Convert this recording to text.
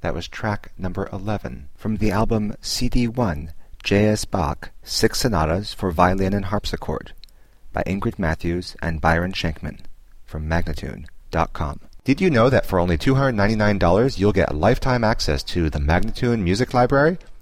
That was track number 11 from the album CD1, J.S. Bach, 6 Sonatas for Violin and Harpsichord by Ingrid Matthews and Byron Schenkman from Magnatune.com. Did you know that for only $299 you'll get lifetime access to the Magnatune Music Library?